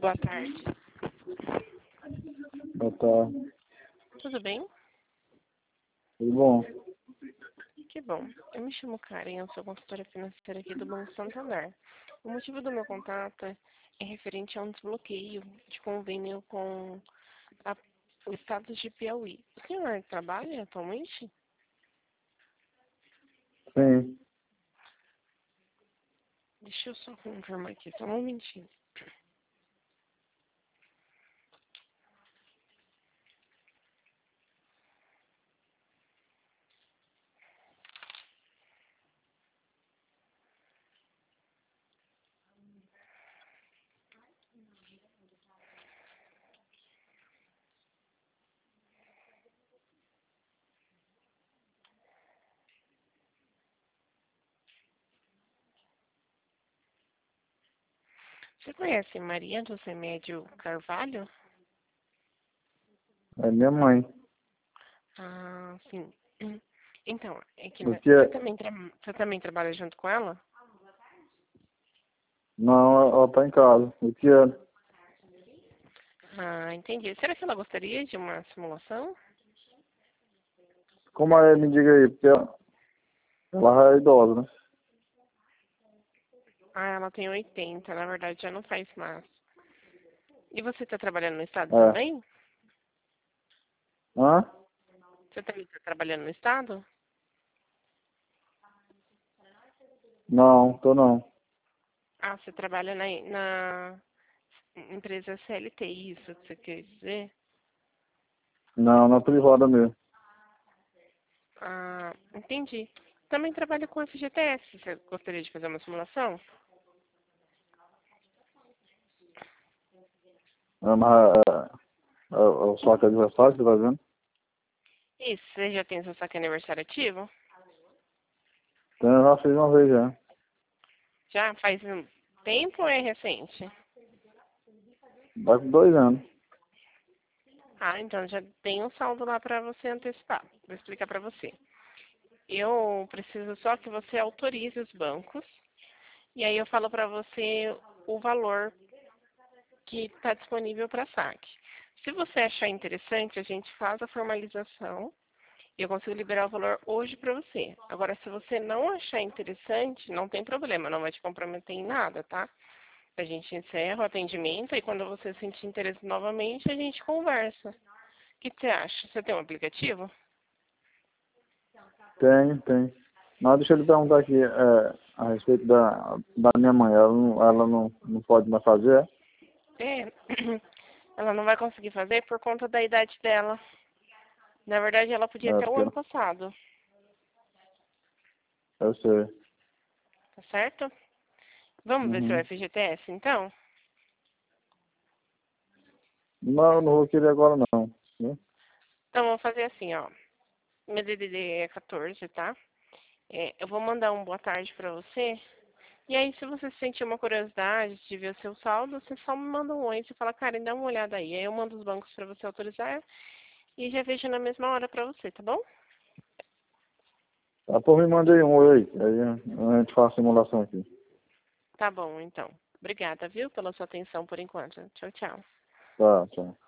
Boa tarde. Boa tarde. Tudo bem? Tudo bom? Que bom. Eu me chamo Karen, eu sou consultora financeira aqui do Banco Santander. O motivo do meu contato é referente a um desbloqueio de convênio com o estado de Piauí. O senhor trabalha atualmente? Sim. Deixa eu só confirmar aqui, só um momentinho. Você conhece Maria do Remédio Carvalho? É minha mãe. Ah, sim. Então, é que O que você é? também trabalha junto com ela? Não, ela tá em casa. O que é? Ah, entendi. Será que ela gostaria de uma simulação? Como é? Me diga aí, porque ela é idosa, né? Ah, ela tem 80, na verdade já não faz mais. E você está trabalhando no estado É. também? Hã? Você também está trabalhando no estado? Não, tô não. Ah, você trabalha na empresa CLT, isso que você quer dizer? Não, na privada mesmo. Ah, entendi. Também trabalha com FGTS. Você gostaria de fazer uma simulação? Mas o saco adversário, você tá vendo? Isso, você já tem seu saque aniversário ativo? Então, eu já fiz uma vez já. Já faz um tempo ou é recente? Vai com 2 anos. Ah, então já tem um saldo lá para você antecipar. Vou explicar para você. Eu preciso só que você autorize os bancos e aí eu falo para você o valor que está disponível para saque. Se você achar interessante, a gente faz a formalização e eu consigo liberar o valor hoje para você. Agora, se você não achar interessante, não tem problema, não vai te comprometer em nada, tá? A gente encerra o atendimento e quando você sentir interesse novamente, a gente conversa. O que você acha? Você tem um aplicativo? Tem. Mas deixa eu lhe perguntar aqui, a respeito da minha mãe. Ela não pode mais fazer? É. Ela não vai conseguir fazer por conta da idade dela. Na verdade, ela podia É, até o porque ano passado, eu sei. tá certo? Vamos ver seu Uhum. FGTS, então? Não, eu não vou querer agora não. Né? Então, vamos fazer assim, ó. Meu DDD é 14, tá? Eu vou mandar um boa tarde pra você. E aí, se você sentir uma curiosidade de ver o seu saldo, você só me manda um oi. Você fala, Karen, dá uma olhada aí. Aí eu mando os bancos pra você autorizar e já vejo na mesma hora pra você, tá bom? Tá, por me mandei um oi. Aí a gente faz a simulação aqui. Tá bom, então. Obrigada, viu, pela sua atenção por enquanto. Tchau, tchau. Tá, tchau.